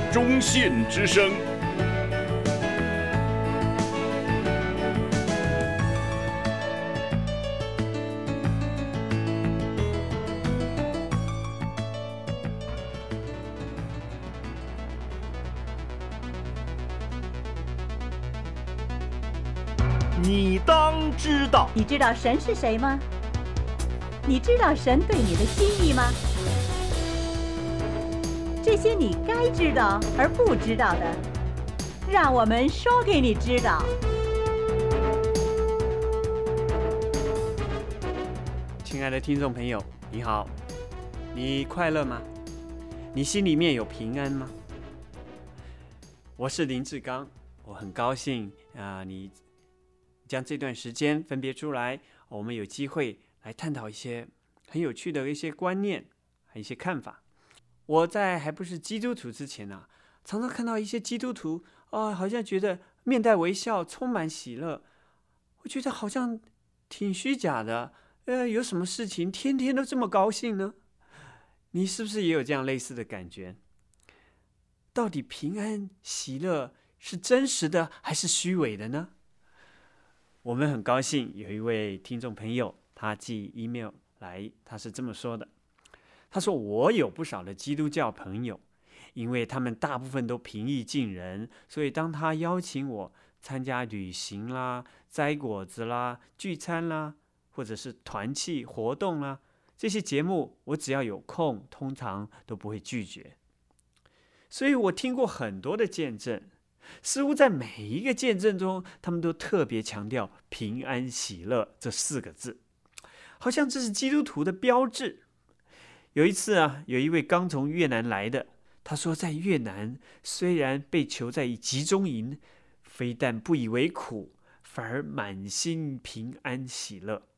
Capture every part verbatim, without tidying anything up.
中信之声。你当知道。 你知道神是谁吗？你知道神对你的心意吗？这些你该知道而不知道的，让我们说给你知道。 亲爱的听众朋友，你好，你快乐吗？你心里面有平安吗？我是林志刚，我很高兴啊、呃，你将这段时间分别出来，我们有机会来探讨一些很有趣的一些观念和一些看法。我在还不是基督徒之前啊，常常看到一些基督徒啊、呃，好像觉得面带微笑，充满喜乐，我觉得好像挺虚假的。呃，有什么事情天天都这么高兴呢？你是不是也有这样类似的感觉？到底平安喜乐是真实的还是虚伪的呢？我们很高兴有一位听众朋友，他寄 email 来，他是这么说的。他说，我有不少的基督教朋友，因为他们大部分都平易近人，所以当他邀请我参加旅行啦、摘果子啦、聚餐啦，或者是团契活动啦，这些节目我只要有空，通常都不会拒绝。所以我听过很多的见证，似乎在每一个见证中，他们都特别强调平安喜乐这四个字，好像这是基督徒的标志。有一次啊，有一位刚从越南来的，他说在越南虽然被囚在集中营，非但不以为苦，反而满心平安喜乐。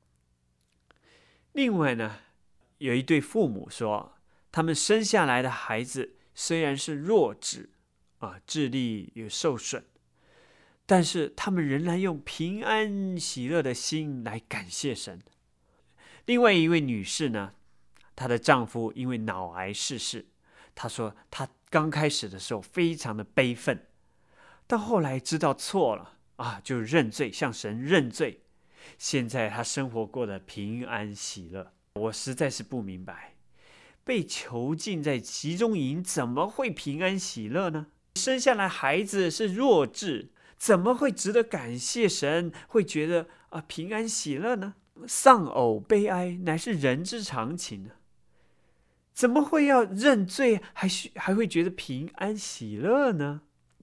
另外呢，有一对父母说，他们生下来的孩子虽然是弱智啊，智力有受损，但是他们仍然用平安喜乐的心来感谢神。另外一位女士呢，她的丈夫因为脑癌逝世，她说她刚开始的时候非常的悲愤，但后来知道错了啊，就认罪，向神认罪。现在她生活过得平安喜乐。我实在是不明白，被囚禁在集中营怎么会平安喜乐呢？生下来孩子是弱智，怎么会值得感谢神，会觉得啊平安喜乐呢？丧偶悲哀乃是人之常情呢，怎么会要认罪，还还会觉得平安喜乐呢？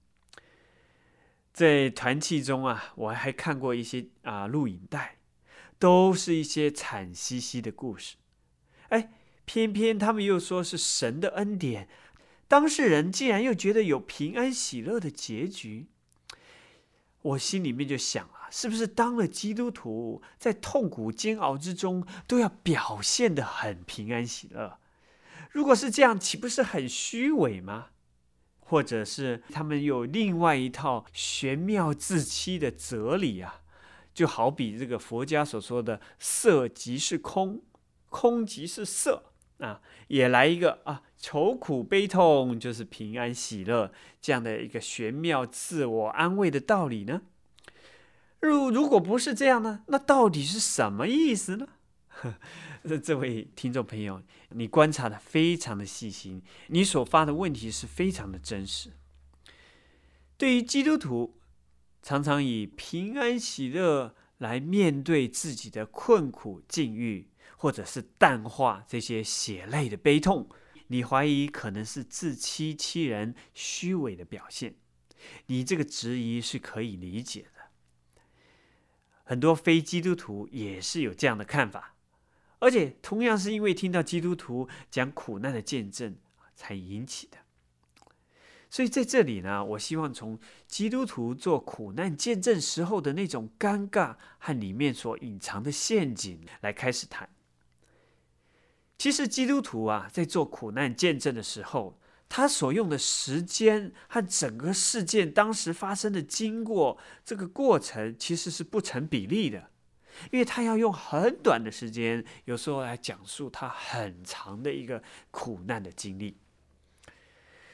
在团契中啊，我还看过一些啊录影带，都是一些惨兮兮的故事。哎，偏偏他们又说是神的恩典，当事人竟然又觉得有平安喜乐的结局。我心里面就想啊，是不是当了基督徒，在痛苦煎熬之中，都要表现得很平安喜乐？如果是这样，岂不是很虚伪吗？或者是他们有另外一套玄妙自欺的哲理啊？就好比这个佛家所说的色即是空，空即是色啊，也来一个啊，愁苦悲痛就是平安喜乐这样的一个玄妙自我安慰的道理呢？如如果不是这样呢，那到底是什么意思呢？这位听众朋友，你观察的非常的细心，你所发的问题是非常的真实。对于基督徒，常常以平安喜乐来面对自己的困苦境遇，或者是淡化这些血泪的悲痛，你怀疑可能是自欺欺人、虚伪的表现，你这个质疑是可以理解的。很多非基督徒也是有这样的看法，而且同样是因为听到基督徒讲苦难的见证才引起的。所以在这里呢，我希望从基督徒做苦难见证时候的那种尴尬和里面所隐藏的陷阱来开始谈。其实基督徒啊，在做苦难见证的时候，他所用的时间和整个事件当时发生的经过，这个过程其实是不成比例的，因为他要用很短的时间，有时候来讲述他很长的一个苦难的经历。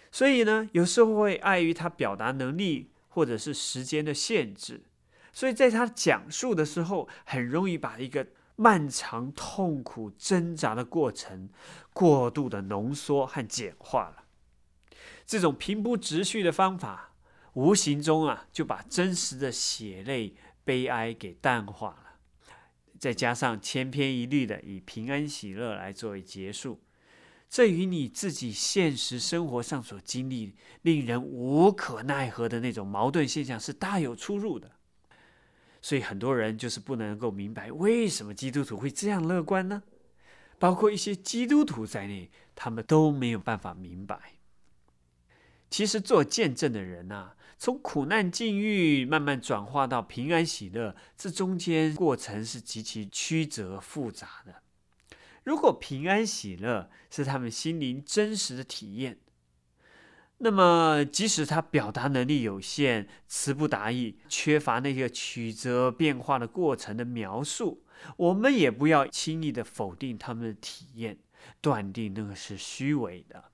所以呢，有时候会碍于他表达能力或者是时间的限制，所以在他讲述的时候，很容易把一个漫长、痛苦、挣扎的过程过度的浓缩和简化了。这种平铺直叙的方法，无形中啊，就把真实的血泪、悲哀给淡化了。再加上千篇一律的以平安喜乐来作为结束，这与你自己现实生活上所经历令人无可奈何的那种矛盾现象是大有出入的。所以很多人就是不能够明白为什么基督徒会这样乐观呢？包括一些基督徒在内，他们都没有办法明白。其实做见证的人啊，从苦难境遇慢慢转化到平安喜乐，这中间过程是极其曲折复杂的。如果平安喜乐是他们心灵真实的体验，那么即使他表达能力有限，词不达意，缺乏那个曲折变化的过程的描述，我们也不要轻易的否定他们的体验，断定那个是虚伪的。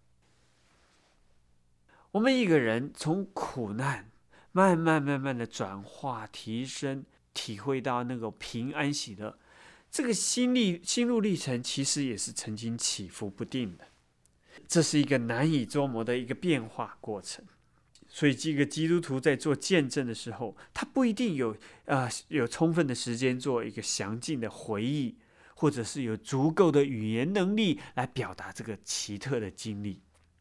我们一个人从苦难慢慢慢慢的转化提升，体会到那个平安喜乐，这个心历心路历程其实也是曾经起伏不定的，这是一个难以捉摸的一个变化过程。所以这个基督徒在做见证的时候，他不一定有呃有充分的时间做一个详尽的回忆，或者是有足够的语言能力来表达这个奇特的经历。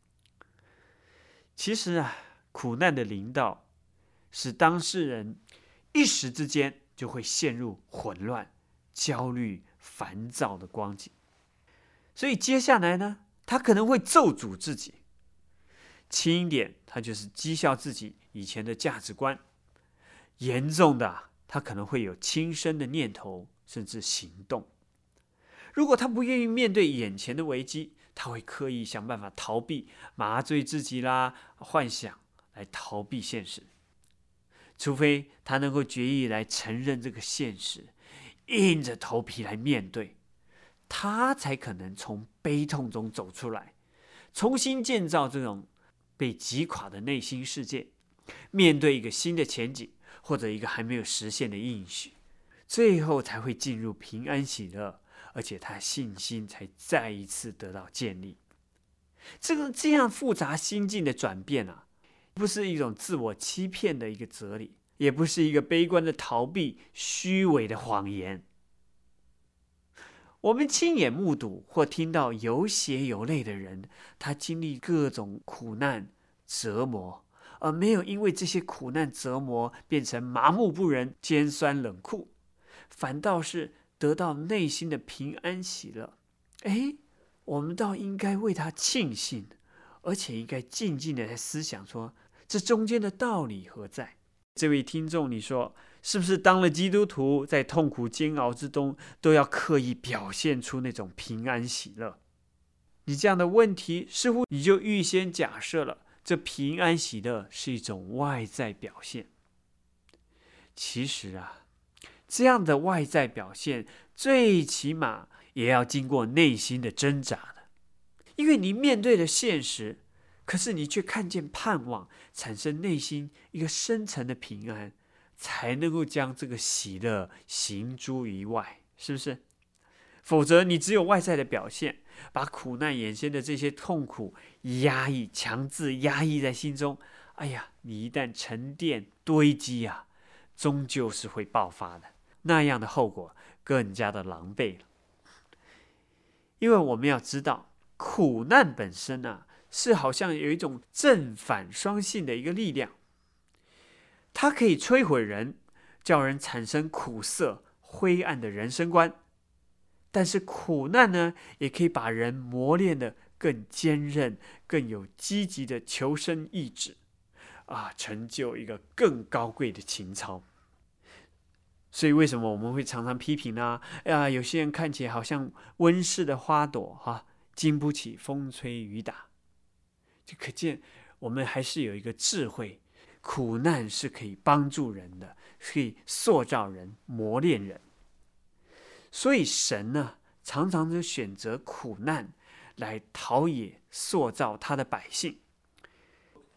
其实啊，苦难的临到，使当事人一时之间就会陷入混乱、焦虑、烦躁的光景。所以接下来呢，他可能会咒诅自己；轻一点，他就是讥笑自己以前的价值观；严重的，他可能会有轻生的念头，甚至行动。如果他不愿意面对眼前的危机，他会刻意想办法逃避，麻醉自己啦，幻想来逃避现实。除非他能够决意来承认这个现实，硬着头皮来面对，他才可能从悲痛中走出来，重新建造这种被击垮的内心世界，面对一个新的前景，或者一个还没有实现的应许，最后才会进入平安喜乐，而且他信心才再一次得到建立。这个这样复杂心境的转变啊，不是一种自我欺骗的一个哲理，也不是一个悲观的逃避、虚伪的谎言。我们亲眼目睹或听到有血有泪的人，他经历各种苦难折磨，而没有因为这些苦难折磨变成麻木不仁、尖酸冷酷，反倒是得到内心的平安喜乐。哎，我们倒应该为他庆幸，而且应该静静的在思想说，这中间的道理何在？这位听众，你说是不是当了基督徒，在痛苦煎熬之中都要刻意表现出那种平安喜乐？你这样的问题，似乎你就预先假设了这平安喜乐是一种外在表现。其实啊，这样的外在表现，最起码也要经过内心的挣扎的，因为你面对了现实，可是你却看见盼望，产生内心一个深层的平安，才能够将这个喜乐行诸于外，是不是？否则你只有外在的表现，把苦难衍生的这些痛苦压抑、强制压抑在心中，哎呀，你一旦沉淀堆积啊，终究是会爆发的，那样的后果更加的狼狈了。因为我们要知道，苦难本身啊，是好像有一种正反双性的一个力量，它可以摧毁人，叫人产生苦涩、灰暗的人生观。但是苦难呢，也可以把人磨练得更坚韧，更有积极的求生意志，啊，成就一个更高贵的情操。所以为什么我们会常常批评呢？啊，有些人看起来好像温室的花朵，哈、啊，经不起风吹雨打。就可见我们还是有一个智慧，苦难是可以帮助人的，可以塑造人、磨练人。所以神呢，常常就选择苦难来陶冶、塑造他的百姓。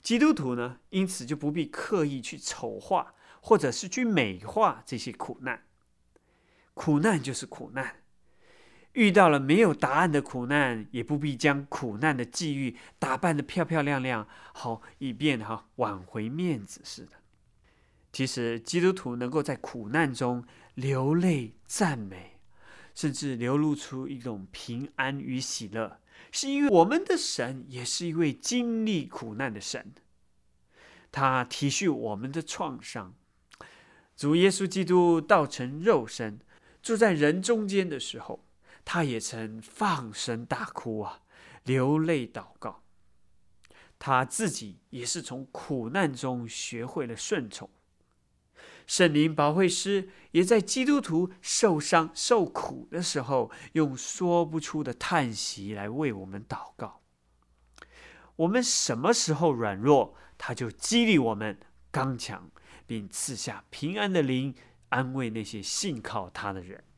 基督徒呢，因此就不必刻意去丑化或者是去美化这些苦难。苦难就是苦难，遇到了没有答案的苦难，也不必将苦难的际遇打扮得漂漂亮亮，好以便哈挽回面子似的。其实基督徒能够在苦难中流泪赞美，甚至流露出一种平安与喜乐，是因为我们的神也是一位经历苦难的神，他体恤我们的创伤。主耶稣基督道成肉身，住在人中间的时候，他也曾放声大哭啊，流泪祷告。他自己也是从苦难中学会了顺从。圣灵保惠师也在基督徒受伤受苦的时候，用说不出的叹息来为我们祷告。我们什么时候软弱，他就激励我们刚强，并赐下平安的灵，安慰那些信靠他的人。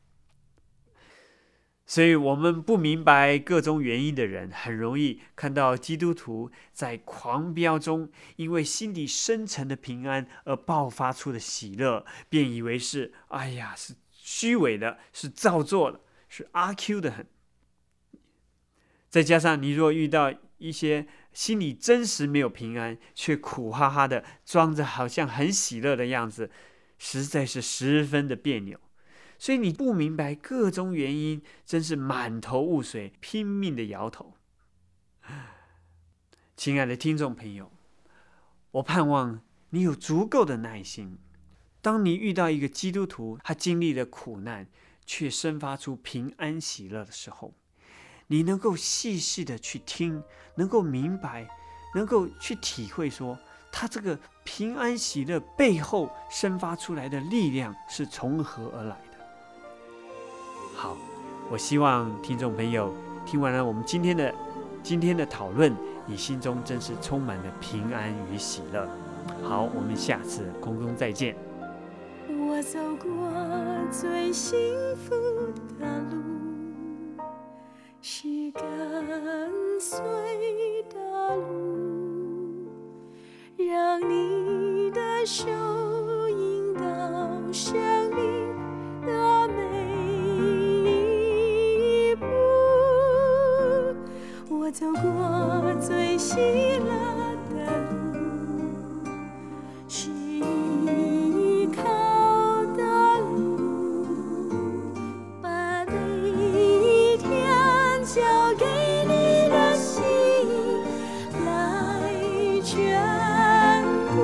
所以我们不明白各种原因的人，很容易看到基督徒在狂飙中，因为心底深沉的平安而爆发出的喜乐，便以为是哎呀是虚伪的，是造作的，是阿 Q 的很。再加上你若遇到一些心里真实没有平安，却苦哈哈的装着好像很喜乐的样子，实在是十分的别扭。所以你不明白各种原因，真是满头雾水，拼命的摇头。亲爱的听众朋友，我盼望你有足够的耐心。当你遇到一个基督徒，他经历了苦难，却生发出平安喜乐的时候，你能够细细的去听，能够明白，能够去体会说，他这个平安喜乐背后生发出来的力量是从何而来的。好，我希望听众朋友听完了我们今天的今天的讨论，你心中真是充满了平安与喜乐。好，我们下次空中再见。 我走过最幸福的路，是跟随的路，让你的手引导生命的每我走过最喜乐的路，是依靠的路，把每一天交给你的心来眷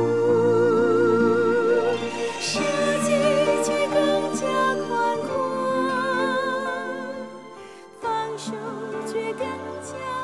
顾，世界却更加宽阔，放手却更加